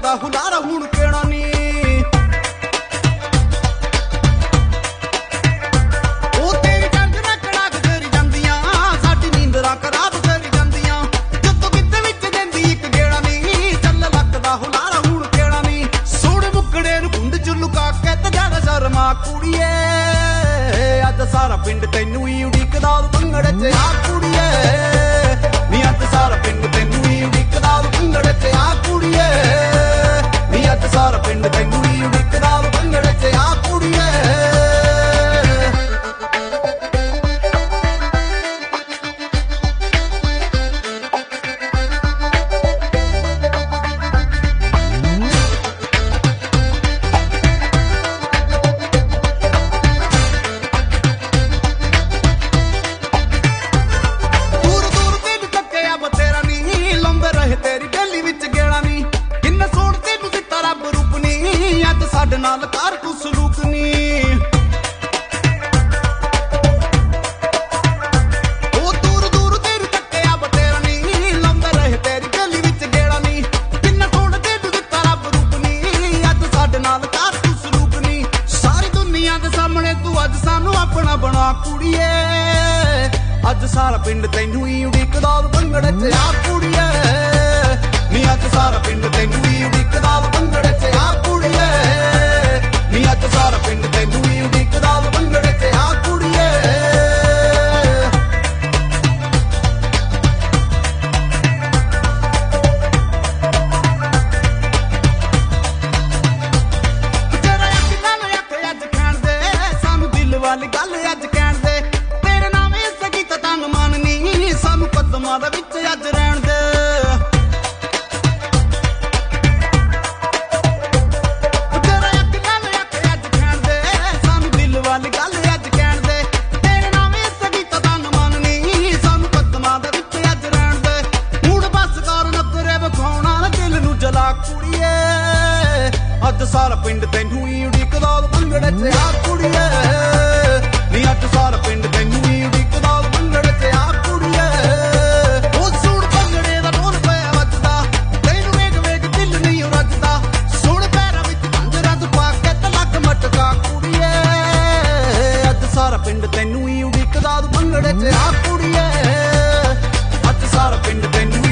ਲੱਗਦਾ ਹੁਲਾਰਾ ਹੁਣ ਕਿਹੜਾ ਨੀ। ਉਹ ਤੇਰੀ ਗਰਦਨਾਂ ਕੜਾਕ ਕਰੀ ਜਾਂਦੀਆਂ, ਸਾਡੀ ਨੀਂਦਰਾਂ ਖਰਾਬ ਕਰੀ ਜਾਂਦੀਆਂ। ਜਦੋਂ ਕਿਤੇ ਵਿੱਚ ਦਿੰਦੀ ਇੱਕ ਗੇੜਾ ਨੀ, ਚੱਲ ਲੱਗਦਾ ਹੁਲਾਰਾ ਹੁਣ ਕਿਹੜਾ ਨੀ। ਸੋਹਣੇ ਮੁਕੜੇ ਨੂੰ ਕੁੰਡ ਚ ਲੁਕਾ ਕੇ ਤੇ ਜਾਣਾ ਸ਼ਰਮਾ ਕੁੜੀਏ, ਅੱਜ ਸਾਰਾ ਪਿੰਡ ਤੈਨੂੰ ਹੀ ਉਡੀਕਦਾ ਭੰਗੜੇ ਚ ਆ ਕੁੜੀਏ। ਨੀ ਅੱਜ ਸਾਰਾ ਪਿੰਡ ਤੈਨੂੰ ਹੀ ਉਡੀਕਦਾ ਭੰਗੜੇ ਚ ਆ ਕੁੜੀਏ। ਨੀ ਅੱਜ ਸਾਰਾ ਪਿੰਡ ਤੈਨੂੰ ਹੀ ਉਡੀਕਦਾ ਭੰਗੜੇ ਚ ਆ ਕੁੜੀਏ। ਸਾਡੇ ਨਾਲ ਕਰ ਤੂੰ ਸਲੂਕ ਨੀ। ਉਹ ਦੂਰ ਦੂਰ ਤੇਰੀ ਤੱਕਿਆ ਬਤੇਰਾ ਨੀ, ਲਾਉਂਦੇ ਰਹੇ ਤੇਰੀ ਗਲੀ ਵਿੱਚ ਗੇੜਾ ਨੀ। ਕਿੰਨਾ ਸੋਹਣਾ ਤੈਨੂੰ ਦਿੱਤਾ ਰੱਬ ਰੂਪ ਨੀ, ਅੱਜ ਸਾਡੇ ਨਾਲ ਕਰ ਤੂੰ ਸਲੂਕ ਨੀ। ਸਾਰੀ ਦੁਨੀਆ ਦੇ ਸਾਹਮਣੇ ਤੂੰ ਅੱਜ ਸਾਨੂੰ ਆਪਣਾ ਬਣਾ ਕੁੜੀਏ, ਅੱਜ ਸਾਰਾ ਪਿੰਡ ਤੈਨੂੰ ਹੀ ਉਡੀਕਦਾ ਭੰਗੜੇ ਚ ਆ ਕੁੜੀਏ। ਨੀ ਅੱਜ ਸਾਰਾ ਪਿੰਡ ਤੈਨੂੰ ਹੀ ਉਡੀਕਦਾ ਭੰਗੜੇ ਚ ਆ ਕੁੜੀਏ। ਨੀ ਅੱਜ ਸਾਰਾ ਪਿੰਡ ਤੈਨੂੰ ਹੀ ਉਡੀਕਦਾ ਭੰਗੜੇ ਚ ਆ ਕੁੜੀਏ। ਤੇਰਾ ਅੱਖ ਨਾਲ ਅੱਖ ਅੱਜ ਕਹਿਣ ਦੇ, ਸਾਨੂੰ ਦਿਲ ਵਾਲੀ ਗੱਲ ਅੱਜ ਕਹਿਣ ਦੇ। ਤੇਰੇ ਨਾਮ ਇਸ ਗੀਤ ਤਨ ਮਨ ਨੀ, ਸਾਨੂੰ ਕਦਮਾਂ ਦੇ ਵਿੱਚ ਅੱਜ ਰਹਿਣ ਦੇ। ਗੱਲ ਅੱਜ ਕਹਿਣ ਦੇ, ਤੇਰੇ ਨਾਮ ਇਸ ਗੀਤ ਤਨ ਮਨ ਨੀ, ਸਾਨੂੰ ਕਦਮਾਂ ਦੇ ਵਿੱਚ ਅੱਜ ਰਹਿਣ ਦੇ। ਹੁਣ ਬਸ ਕਰ ਨਖਰੇ ਵਿਖਾਉਣਾ ਨਾ ਦਿਲ ਨੂੰ ਜਲਾ ਕੁੜੀਏ, ਅੱਜ ਸਾਰਾ ਪਿੰਡ ਤੈਨੂੰ ਹੀ ਉਡੀਕਦਾ ਭੰਗੜੇ ਚ ਆ ਕੁੜੀਏ। ਨੀ ਅੱਜ ਸਾਰਾ ਪਿੰਡ ਤੈਨੂੰ ਹੀ ਉਡੀਕਦਾ ਭੰਗੜੇ ਚ ਆ ਕੁੜੀਏ। ਉਹ ਸੁਣ ਭੰਗੜੇ ਦਾ ਢੋਲ ਪਿਆ ਵੱਜਦਾ, ਤੈਨੂੰ ਵੇਖ ਵੇਖ ਦਿਲ ਨਹੀਂ ਰੱਜਦਾ। ਸੁਣ ਪੈਰਾਂ ਵਿੱਚ ਝਾਂਜਰਾਂ ਤੂੰ ਪਾ ਕੇ ਤੇ ਲੱਕ ਮਟਕਾ ਕੁੜੀਏ, ਸਾਰਾ ਪਿੰਡ ਤੈਨੂੰ ਹੀ ਉਡੀਕਦਾ ਭੰਗੜੇ ਚ ਆ ਕੁੜੀਏ। ਅੱਜ ਸਾਰਾ ਪਿੰਡ ਤੈਨੂੰ